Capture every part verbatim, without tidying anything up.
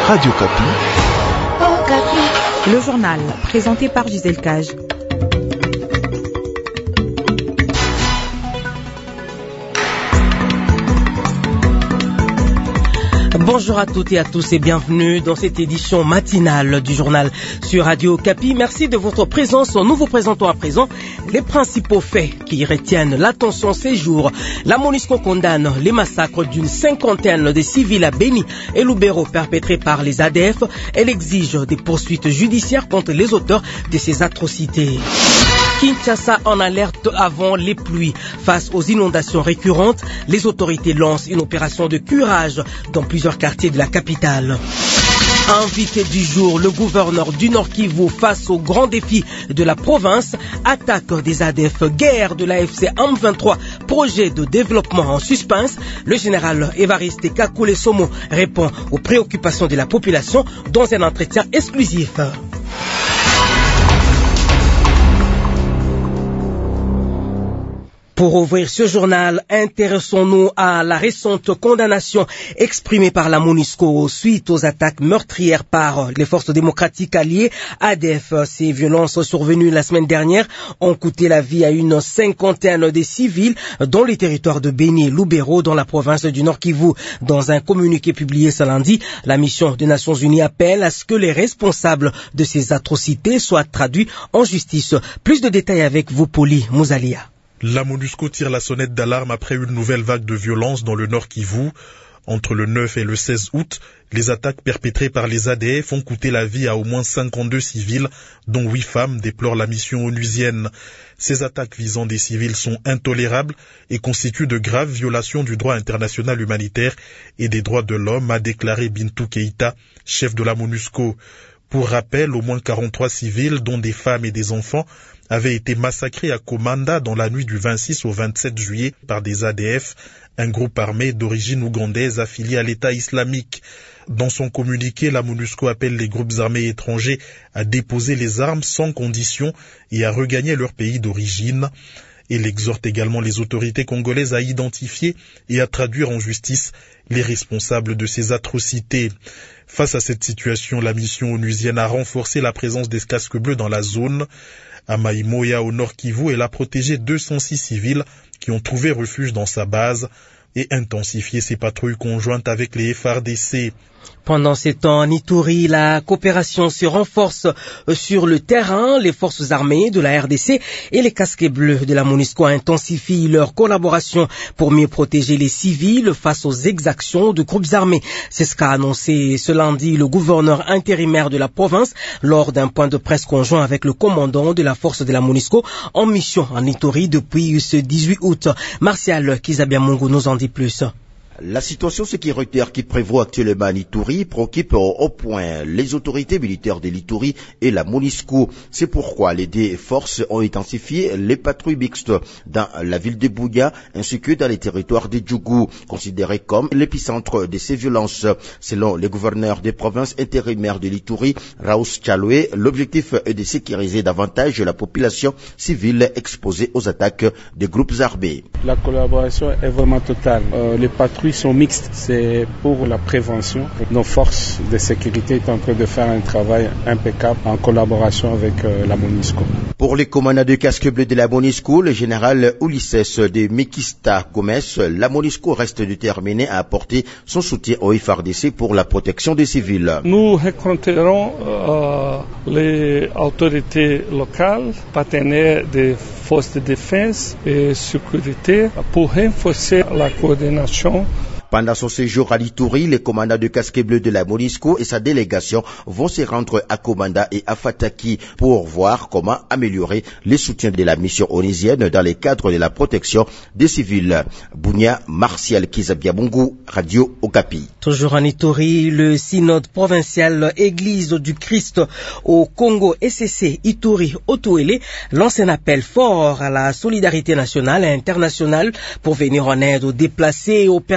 Radio Kapi. Oh, Kapi. Le journal, présenté par Gisèle Cage. Bonjour à toutes et à tous et bienvenue dans cette édition matinale du journal sur Radio Kapi. Merci de votre présence. Nous vous présentons à présent les principaux faits qui retiennent l'attention ces jours. La MONUSCO condamne les massacres d'une cinquantaine de civils à Beni et Lubero perpétrés par les A D F. Elle exige des poursuites judiciaires contre les auteurs de ces atrocités. Kinshasa en alerte avant les pluies. Face aux inondations récurrentes, les autorités lancent une opération de curage dans plusieurs quartiers de la capitale. Invité du jour, le gouverneur du Nord Kivu face aux grands défis de la province, attaque des A D F, guerre de l'A F C M vingt-trois, projet de développement en suspense. Le général Évariste Kakule Somo répond aux préoccupations de la population dans un entretien exclusif. Pour ouvrir ce journal, intéressons-nous à la récente condamnation exprimée par la MONUSCO suite aux attaques meurtrières par les forces démocratiques alliées A D F. Ces violences survenues la semaine dernière ont coûté la vie à une cinquantaine de civils dans les territoires de Beni et Lubero dans la province du Nord Kivu. Dans un communiqué publié ce lundi, la mission des Nations Unies appelle à ce que les responsables de ces atrocités soient traduits en justice. Plus de détails avec vous, Poli Mouzalia. La MONUSCO tire la sonnette d'alarme après une nouvelle vague de violence dans le Nord Kivu. Entre le neuf et le seize août, les attaques perpétrées par les A D F ont coûté la vie à au moins cinquante-deux civils, dont huit femmes, déplore la mission onusienne. Ces attaques visant des civils sont intolérables et constituent de graves violations du droit international humanitaire et des droits de l'homme, a déclaré Bintou Keïta, chef de la MONUSCO. Pour rappel, au moins quarante-trois civils, dont des femmes et des enfants, avaient été massacrés à Komanda dans la nuit du vingt-six au vingt-sept juillet par des A D F, un groupe armé d'origine ougandaise affilié à l'État islamique. Dans son communiqué, la MONUSCO appelle les groupes armés étrangers à déposer les armes sans condition et à regagner leur pays d'origine. Elle exhorte également les autorités congolaises à identifier et à traduire en justice les responsables de ces atrocités. Face à cette situation, la mission onusienne a renforcé la présence des casques bleus dans la zone. À Maïmoya, au Nord Kivu, elle a protégé deux cent six civils qui ont trouvé refuge dans sa base et intensifié ses patrouilles conjointes avec les F R D C. Pendant ces temps, en Ituri, la coopération se renforce sur le terrain. Les forces armées de la R D C et les casques bleus de la MONUSCO intensifient leur collaboration pour mieux protéger les civils face aux exactions de groupes armés. C'est ce qu'a annoncé ce lundi le gouverneur intérimaire de la province lors d'un point de presse conjoint avec le commandant de la force de la MONUSCO en mission en Ituri depuis ce dix-huit août. Martial Kizabiamungu nous en dit plus. La situation sécuritaire qui prévaut actuellement en Ituri préoccupe au point les autorités militaires de l'Ituri et la MONUSCO. C'est pourquoi les deux forces ont intensifié les patrouilles mixtes dans la ville de Bouya ainsi que dans les territoires de Djougou, considérés comme l'épicentre de ces violences. Selon le gouverneur des provinces intérimaires de l'Ituri, Raous Chaloué, l'objectif est de sécuriser davantage la population civile exposée aux attaques des groupes armés. La collaboration est vraiment totale. Euh, les patrouilles sont mixtes, c'est pour la prévention. Nos forces de sécurité sont en train de faire un travail impeccable en collaboration avec euh, la MONUSCO. Pour les commandants de casque bleu de la MONUSCO, le général Ulisses de Mekista Gomes, la MONUSCO reste déterminée à apporter son soutien au F R D C pour la protection des civils. Nous rencontrerons euh, les autorités locales, partenaires des forces de défense et sécurité pour renforcer la coordination. Pendant son séjour à l'Ituri, les commandants de casque bleu de la MONUSCO et sa délégation vont se rendre à Komanda et à Fataki pour voir comment améliorer les soutiens de la mission onusienne dans le cadre de la protection des civils. Bounia, Martial Kizabiamungu, Radio Okapi. Toujours en Ituri, le synode provincial Église du Christ au Congo S C C Ituri Otuele lance un appel fort à la solidarité nationale et internationale pour venir en aide aux déplacés et aux personnes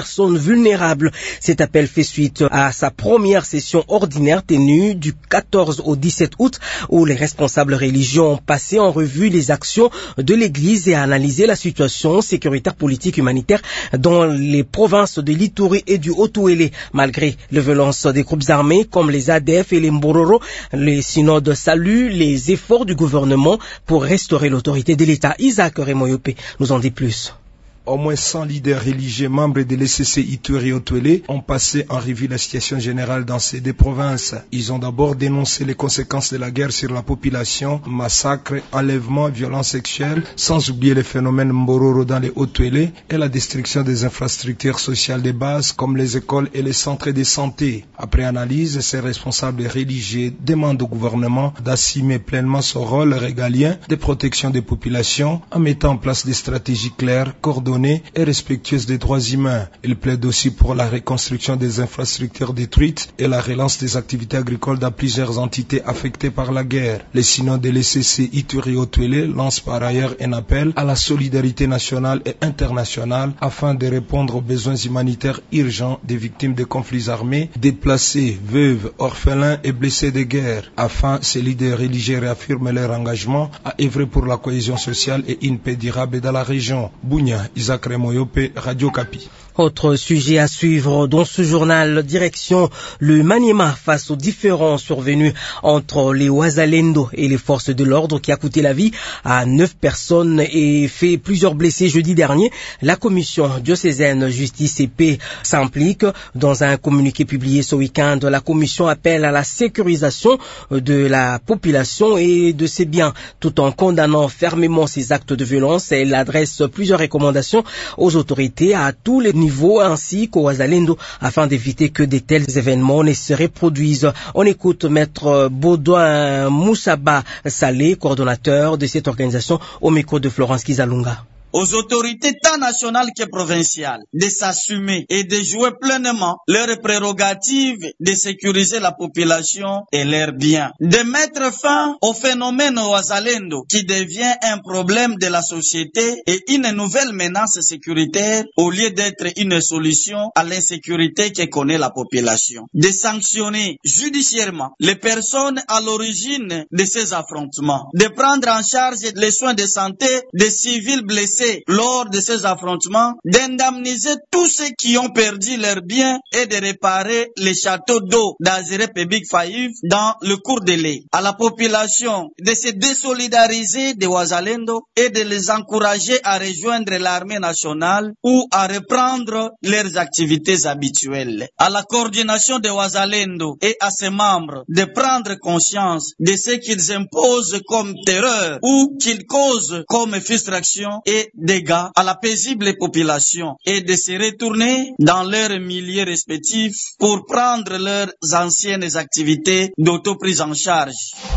vulnérables. Cet appel fait suite à sa première session ordinaire tenue du quatorze au dix-sept août où les responsables religieux ont passé en revue les actions de l'Église et analysé la situation sécuritaire, politique, humanitaire dans les provinces de l'Ituri et du Haut-Ouélé. Malgré les violences des groupes armés comme les A D F et les Mbororo, les synodes saluent les efforts du gouvernement pour restaurer l'autorité de l'État. Isaac Remoyope nous en dit plus. Au moins cent leaders religieux membres de l'E C C Ituri et Haut-Ouélé ont passé en revue la situation générale dans ces deux provinces. Ils ont d'abord dénoncé les conséquences de la guerre sur la population, massacres, enlèvements, violences sexuelles, sans oublier les phénomènes Mbororo dans les Haut-Ouélé et la destruction des infrastructures sociales de base comme les écoles et les centres de santé. Après analyse, ces responsables religieux demandent au gouvernement d'assumer pleinement son rôle régalien de protection des populations en mettant en place des stratégies claires, coordonnées et respectueuse des droits humains. Il plaide aussi pour la reconstruction des infrastructures détruites et la relance des activités agricoles dans plusieurs entités affectées par la guerre. Les synodes de l'E C C Ituri et Haut-Ouélé lancent par ailleurs un appel à la solidarité nationale et internationale afin de répondre aux besoins humanitaires urgents des victimes des conflits armés, déplacés, veuves, orphelins et blessés de guerre. Afin, ces leaders religieux réaffirment leur engagement à œuvrer pour la cohésion sociale et une paix durable dans la région. Bounia, Isaac Remoyope, Radio Kapi. Autre sujet à suivre dans ce journal, direction le Maniema face aux différends survenus entre les Wazalendo et les forces de l'ordre qui a coûté la vie à neuf personnes et fait plusieurs blessés jeudi dernier. La commission diocésaine Justice et Paix s'implique. Dans un communiqué publié ce week-end, la commission appelle à la sécurisation de la population et de ses biens tout en condamnant fermement ces actes de violence. Elle adresse plusieurs recommandations aux autorités à tous les niveaux ainsi qu'aux Wazalendo afin d'éviter que de tels événements ne se reproduisent. On écoute Maître Baudouin Moussaba Salé, coordonnateur de cette organisation, au micro de Florence Kizalunga. Aux autorités tant nationales que provinciales de s'assumer et de jouer pleinement leurs prérogatives de sécuriser la population et leurs biens. De mettre fin au phénomène Wazalendo qui devient un problème de la société et une nouvelle menace sécuritaire au lieu d'être une solution à l'insécurité que connaît la population. De sanctionner judiciairement les personnes à l'origine de ces affrontements. De prendre en charge les soins de santé des civils blessés lors de ces affrontements, d'indemniser tous ceux qui ont perdu leurs biens et de réparer les châteaux d'eau d'Azere Public Faïf dans le cours de l'E. À la population de se désolidariser des Wazalendo et de les encourager à rejoindre l'armée nationale ou à reprendre leurs activités habituelles. À la coordination des Wazalendo et à ses membres de prendre conscience de ce qu'ils imposent comme terreur ou qu'ils causent comme frustration et dégâts à la paisible population et de se retourner dans leurs milieux respectifs pour prendre leurs anciennes activités d'autoprise en charge.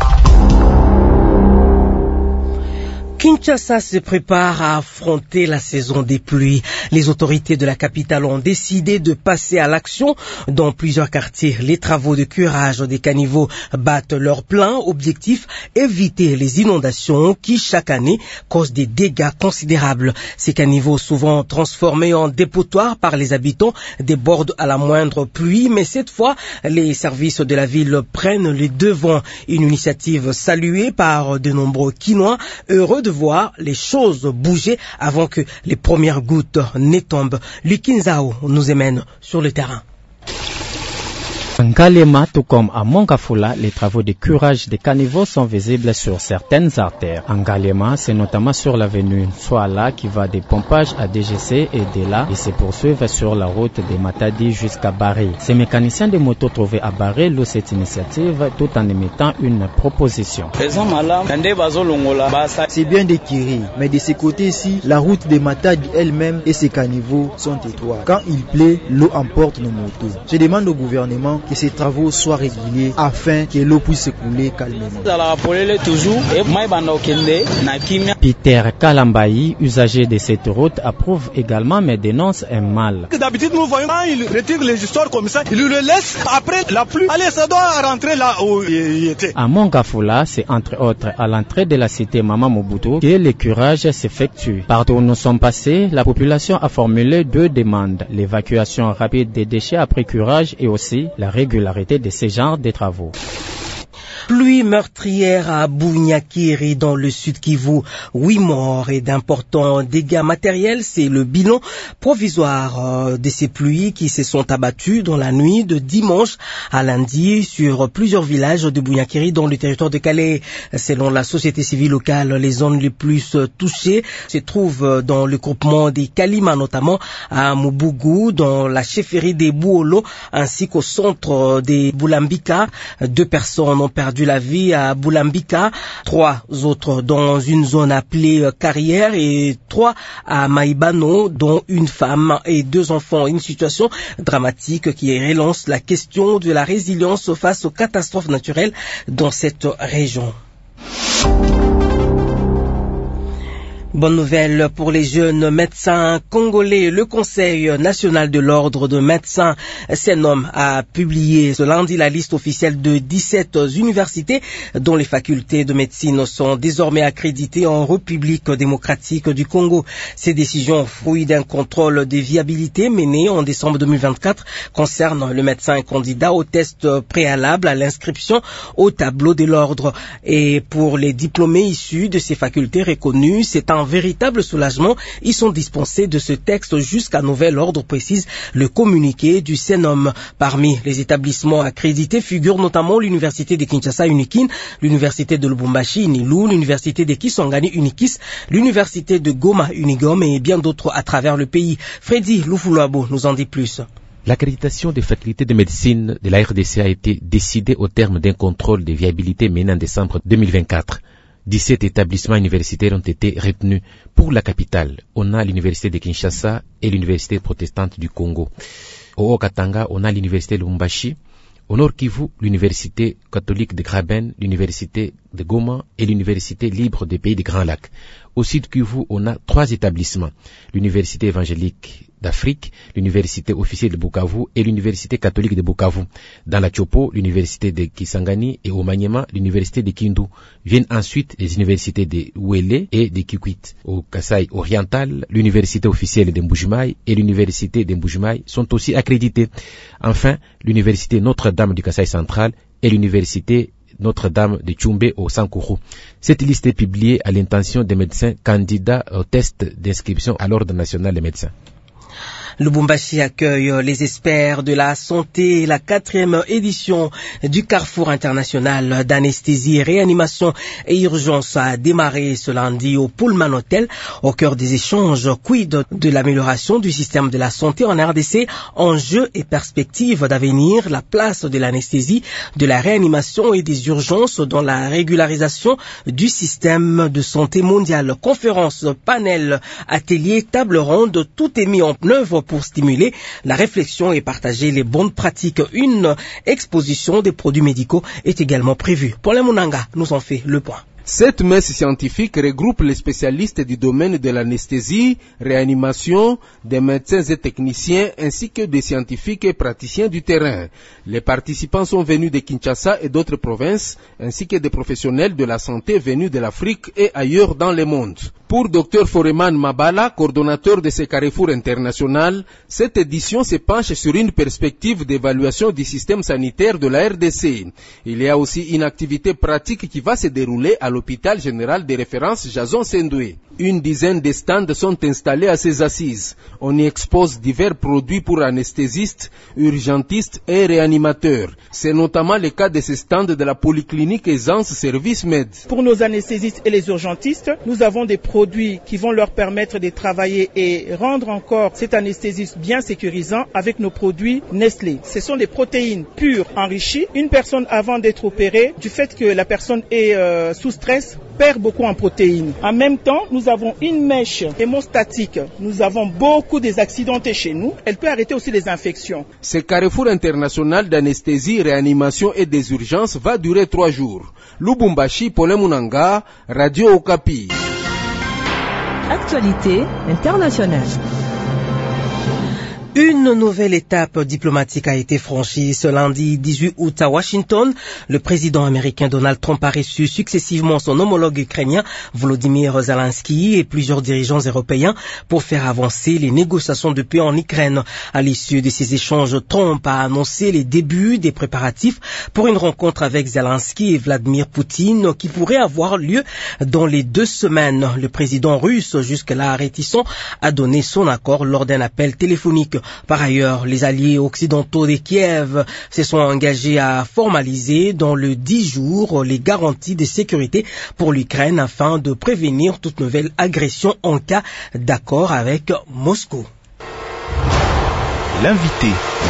Kinshasa se prépare à affronter la saison des pluies. Les autorités de la capitale ont décidé de passer à l'action dans plusieurs quartiers. Les travaux de curage des caniveaux battent leur plein. Objectif, éviter les inondations qui, chaque année, causent des dégâts considérables. Ces caniveaux, souvent transformés en dépotoirs par les habitants, débordent à la moindre pluie. Mais cette fois, les services de la ville prennent les devants. Une initiative saluée par de nombreux Kinois, heureux de voir les choses bouger avant que les premières gouttes ne tombent. Lukinzao nous emmène sur le terrain. Ngalema, tout comme à Mongafula, les travaux de curage des caniveaux sont visibles sur certaines artères. En Ngalema, c'est notamment sur l'avenue Swala qui va des pompages à D G C et de là, ils se poursuivent sur la route de Matadi jusqu'à Barré. Ces mécaniciens de motos trouvés à Barré louent cette initiative tout en émettant une proposition. C'est bien des Kiri, mais de ce côté-ci, la route de Matadi elle-même et ses caniveaux sont étroits. Quand il plaît, l'eau emporte nos motos. Je demande au gouvernement que ces travaux soient réguliers afin que l'eau puisse s'écouler calmement. Peter Kalambayi, usager de cette route, approuve également mais dénonce un mal. D'habitude, nous voyons quand il retire les histoires comme ça, il le laisse après la pluie. Allez, ça doit rentrer là où il était. À Mongafula, c'est entre autres à l'entrée de la cité Mama Mobutu que le curage s'effectue. Partout où nous sommes passés, la population a formulé deux demandes, l'évacuation rapide des déchets après curage et aussi la régularité de ce genre de travaux. Pluie meurtrière à Bunyakiri dans le sud Kivu. Huit morts et d'importants dégâts matériels. C'est le bilan provisoire de ces pluies qui se sont abattues dans la nuit de dimanche à lundi sur plusieurs villages de Bunyakiri dans le territoire de Calais. Selon la société civile locale, les zones les plus touchées se trouvent dans le groupement des Kalima, notamment à Mubugu, dans la chefferie des Bouolo, ainsi qu'au centre des Boulambika. Deux personnes ont perdu la vie à Boulambika, trois autres dans une zone appelée Carrière et trois à Maïbano, dont une femme et deux enfants. Une situation dramatique qui relance la question de la résilience face aux catastrophes naturelles dans cette région. Bonne nouvelle pour les jeunes médecins congolais. Le Conseil national de l'ordre de médecins, C N O M, a publié ce lundi la liste officielle de dix-sept universités dont les facultés de médecine sont désormais accréditées en République démocratique du Congo. Ces décisions, fruits d'un contrôle de viabilité mené en décembre deux mille vingt-quatre, concernent le médecin candidat au test préalable à l'inscription au tableau de l'ordre. Et pour les diplômés issus de ces facultés reconnues, c'est un Un véritable soulagement. Ils sont dispensés de ce texte jusqu'à nouvel ordre, précise le communiqué du C N O M. Parmi les établissements accrédités figurent notamment l'université de Kinshasa Unikin, l'université de Lubumbashi Unilu, l'université de Kisangani Unikis, l'université de Goma Unigom et bien d'autres à travers le pays. Freddy Lufuluabo nous en dit plus. L'accréditation des facultés de médecine de la R D C a été décidée au terme d'un contrôle de viabilité mené en décembre deux mille vingt-quatre. dix-sept établissements universitaires ont été retenus. Pour la capitale, on a l'université de Kinshasa et l'université protestante du Congo. Au Haut-Katanga, on a l'université de Lubumbashi. Au Nord Kivu, l'université catholique de Graben, l'université de Goma et l'université libre des pays des Grands Lacs. Au Sud Kivu, on a trois établissements. L'université évangélique d'Afrique, l'université officielle de Bukavu et l'université catholique de Bukavu. Dans la Tchopo, l'université de Kisangani et au Maniema, l'université de Kindu. Viennent ensuite les universités de Ouélé et de Kikwit. Au Kasaï oriental, l'université officielle de Mbujimaï et l'université de Mbujimaï sont aussi accréditées. Enfin, l'université Notre-Dame du Kasaï central et l'université Notre-Dame de Tchoumbé au Sankourou. Cette liste est publiée à l'intention des médecins candidats au test d'inscription à l'Ordre national des médecins. Lubumbashi accueille les experts de la santé, la quatrième édition du Carrefour international d'anesthésie et réanimation et urgence a démarré ce lundi au Pullman Hotel. Au cœur des échanges, quid de l'amélioration du système de la santé en R D C, enjeux et perspectives d'avenir, la place de l'anesthésie, de la réanimation et des urgences dans la régularisation du système de santé mondial. Conférences, panels, ateliers, tables rondes, tout est mis en œuvre pour stimuler la réflexion et partager les bonnes pratiques. Une exposition des produits médicaux est également prévue. Paul Munanga nous en fait le point. Cette messe scientifique regroupe les spécialistes du domaine de l'anesthésie, réanimation, des médecins et techniciens ainsi que des scientifiques et praticiens du terrain. Les participants sont venus de Kinshasa et d'autres provinces ainsi que des professionnels de la santé venus de l'Afrique et ailleurs dans le monde. Pour Dr Foreman Mabala, coordonnateur de ce carrefour international, cette édition se penche sur une perspective d'évaluation du système sanitaire de la R D C. Il y a aussi une activité pratique qui va se dérouler à l'hôpital général de référence Jason Sendoué. Une dizaine de stands sont installés à ces assises. On y expose divers produits pour anesthésistes, urgentistes et réanimateurs. C'est notamment le cas de ces stands de la polyclinique Aisance Service Med. Pour nos anesthésistes et les urgentistes, nous avons des produits qui vont leur permettre de travailler et rendre encore cet anesthésiste bien sécurisant avec nos produits Nestlé. Ce sont des protéines pures enrichies. Une personne avant d'être opérée, du fait que la personne est euh, sous stress, perd beaucoup en protéines. En même temps, nous avons une mèche hémostatique. Nous avons beaucoup des accidentés chez nous. Elle peut arrêter aussi les infections. Ce carrefour international d'anesthésie, réanimation et des urgences va durer trois jours. Lubumbashi, Pole Munanga, Radio Okapi. Actualité internationale. Une nouvelle étape diplomatique a été franchie ce lundi dix-huit août à Washington. Le président américain Donald Trump a reçu successivement son homologue ukrainien Volodymyr Zelensky et plusieurs dirigeants européens pour faire avancer les négociations de paix en Ukraine. À l'issue de ces échanges, Trump a annoncé les débuts des préparatifs pour une rencontre avec Zelensky et Vladimir Poutine qui pourrait avoir lieu dans les deux semaines. Le président russe, jusque-là réticent, a donné son accord lors d'un appel téléphonique. Par ailleurs, les alliés occidentaux de Kiev se sont engagés à formaliser dans le dix jours les garanties de sécurité pour l'Ukraine afin de prévenir toute nouvelle agression en cas d'accord avec Moscou. L'invité.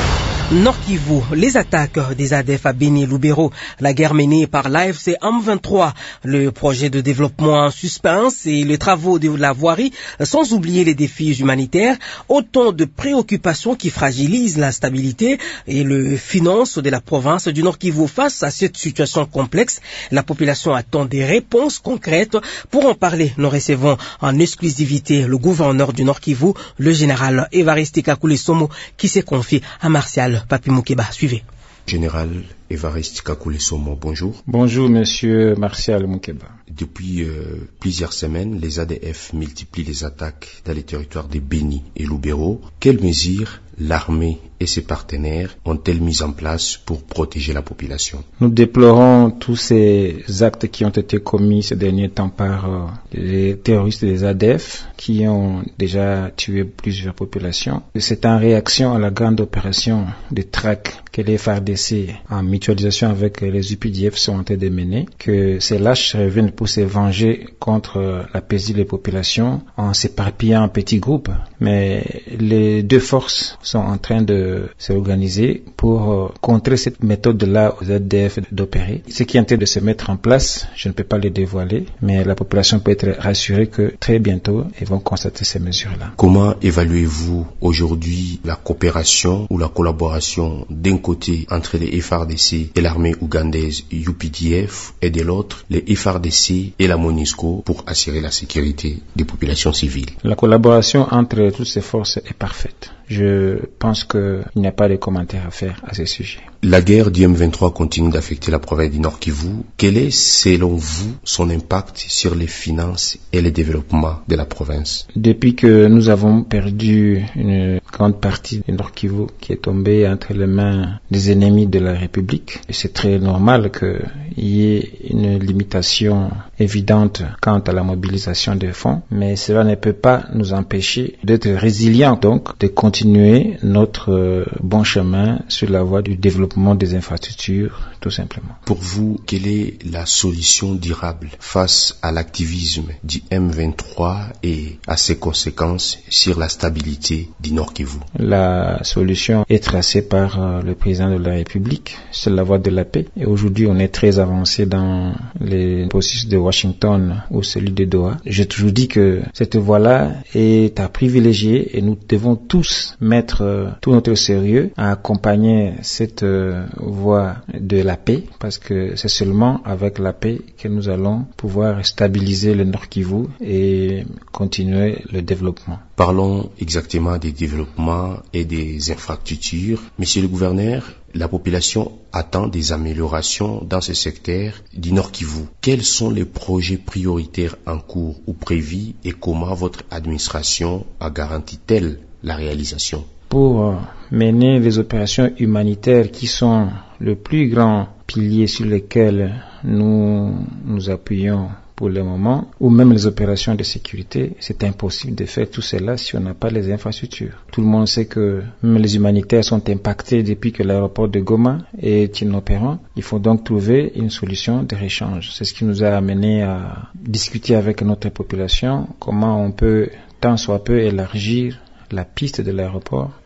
Nord Kivu, les attaques des A D F à Beni et Lubero, la guerre menée par l'A F C M vingt-trois, le projet de développement en suspense et les travaux de la voirie, sans oublier les défis humanitaires, autant de préoccupations qui fragilisent la stabilité et le finance de la province du Nord Kivu. Face à cette situation complexe, la population attend des réponses concrètes. Pour en parler, nous recevons en exclusivité le gouverneur du Nord Kivu, le général Évariste Kakule Somo, qui s'est confié à Martial Papi Moukeba. Suivez. Général Évariste Kakule Somo, bonjour. Bonjour, monsieur Martial Moukeba. Depuis euh, plusieurs semaines, les A D F multiplient les attaques dans les territoires de Beni et Lubero. Quelles mesures l'armée et ses partenaires ont-elles mis en place pour protéger la population? Nous déplorons tous ces actes qui ont été commis ces derniers temps par euh, les terroristes des A D F qui ont déjà tué plusieurs populations. C'est en réaction à la grande opération de traque que les F A R D C, en mutualisation avec les U P D F, sont en train de mener, que ces lâches reviennent pour se venger contre la paisible population en s'éparpillant en petits groupes. Mais les deux forces sont en train de s'organiser pour contrer cette méthode-là aux A D F d'opérer. Ce qui est en train de se mettre en place, je ne peux pas le dévoiler, mais la population peut être rassurée que très bientôt, ils vont constater ces mesures-là. Comment évaluez-vous aujourd'hui la coopération ou la collaboration d'un côté entre les F A R D C et l'armée ougandaise U P D F et de l'autre les F A R D C et la MONUSCO pour assurer la sécurité des populations civiles? La collaboration entre toutes ces forces est parfaite. Je pense qu'il n'y a pas de commentaires à faire à ce sujet. La guerre du M vingt-trois continue d'affecter la province du Nord Kivu. Quel est, selon vous, son impact sur les finances et le développement de la province? Depuis que nous avons perdu une grande partie du Nord Kivu qui est tombée entre les mains des ennemis de la République, c'est très normal qu'il y ait une limitation évidente quant à la mobilisation des fonds, mais cela ne peut pas nous empêcher d'être résilients, donc de continuer notre euh, bon chemin sur la voie du développement des infrastructures, tout simplement. Pour vous, quelle est la solution durable face à l'activisme du M vingt-trois et à ses conséquences sur la stabilité du Nord Kivu? La solution est tracée par euh, le président de la République, c'est la voie de la paix. Et aujourd'hui, on est très avancé dans les processus de Washington ou celui de Doha. J'ai toujours dit que cette voie-là est à privilégier et nous devons tous mettre euh, tout notre sérieux à accompagner cette euh, voie de la paix, parce que c'est seulement avec la paix que nous allons pouvoir stabiliser le Nord Kivu et continuer le développement. Parlons exactement des développements et des infrastructures. Monsieur le gouverneur, la population attend des améliorations dans ce secteur du Nord Kivu. Quels sont les projets prioritaires en cours ou prévus et comment votre administration a garanti-t-elle la réalisation? Pour mener les opérations humanitaires qui sont le plus grand pilier sur lequel nous nous appuyons pour le moment, ou même les opérations de sécurité, c'est impossible de faire tout cela si on n'a pas les infrastructures. Tout le monde sait que même les humanitaires sont impactés depuis que l'aéroport de Goma est inopérant. Il faut donc trouver une solution de réchange. C'est ce qui nous a amené à discuter avec notre population comment on peut tant soit peu élargir la piste de l'aéroport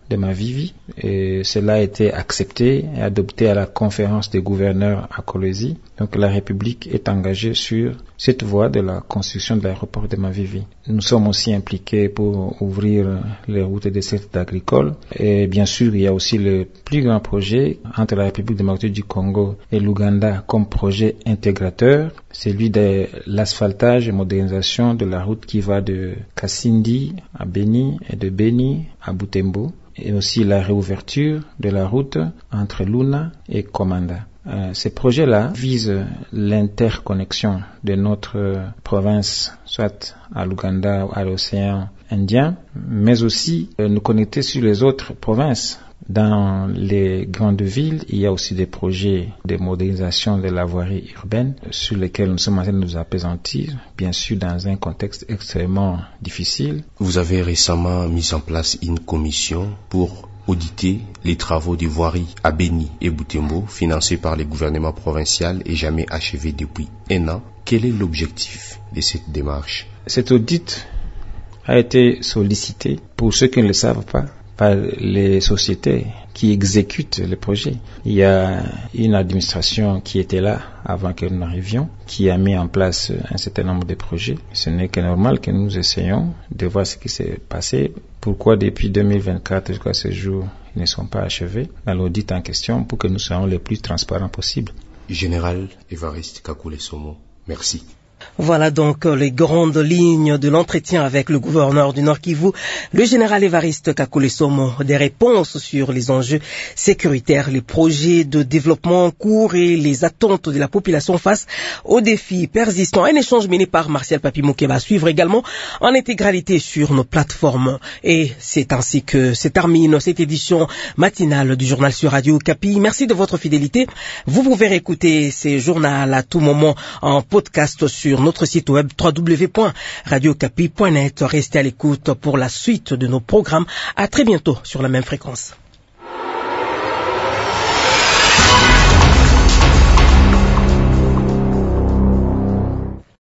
de Mavivi. Et cela a été accepté et adopté à la conférence des gouverneurs à Kolwezi. Donc la République est engagée sur cette voie de la construction de l'aéroport de Mavivi. Nous sommes aussi impliqués pour ouvrir les routes des secteurs agricoles. Et bien sûr, il y a aussi le plus grand projet entre la République démocratique du Congo et l'Ouganda comme projet intégrateur, celui de l'asphaltage et modernisation de la route qui va de Kasindi à Beni et de Beni à Butembo, et aussi la réouverture de la route entre Luna et Komanda. Euh, ces projets-là visent l'interconnexion de notre province, soit à l'Ouganda ou à l'océan Indien, mais aussi euh, nous connecter sur les autres provinces. Dans les grandes villes, il y a aussi des projets de modernisation de la voirie urbaine sur lesquels nous sommes en train de nous appesantir, bien sûr dans un contexte extrêmement difficile. Vous avez récemment mis en place une commission pour auditer les travaux de voirie à Beni et Butembo financés par les gouvernements provinciaux et jamais achevés depuis un an. Quel est l'objectif de cette démarche? Cet audit a été sollicité, pour ceux qui ne le savent pas, par les sociétés qui exécutent les projets. Il y a une administration qui était là avant que nous n'arrivions, qui a mis en place un certain nombre de projets. Ce n'est que normal que nous essayons de voir ce qui s'est passé. Pourquoi depuis deux mille vingt-quatre jusqu'à ce jour, ils ne sont pas achevés dans l'audit en question pour que nous soyons les plus transparents possible. Général Évariste Kakule Somo, merci. Voilà donc les grandes lignes de l'entretien avec le gouverneur du Nord Kivu, le général Évariste Kakule Somo, des réponses sur les enjeux sécuritaires, les projets de développement en cours et les attentes de la population face aux défis persistants. Un échange mené par Martial Papi Mokeba, suivre également en intégralité sur nos plateformes. Et c'est ainsi que se termine cette édition matinale du journal sur Radio Kapi. Merci de votre fidélité. Vous pouvez réécouter ces journaux à tout moment en podcast sur notre site web w w w point radio kapi point net. Restez à l'écoute pour la suite de nos programmes. À très bientôt sur la même fréquence.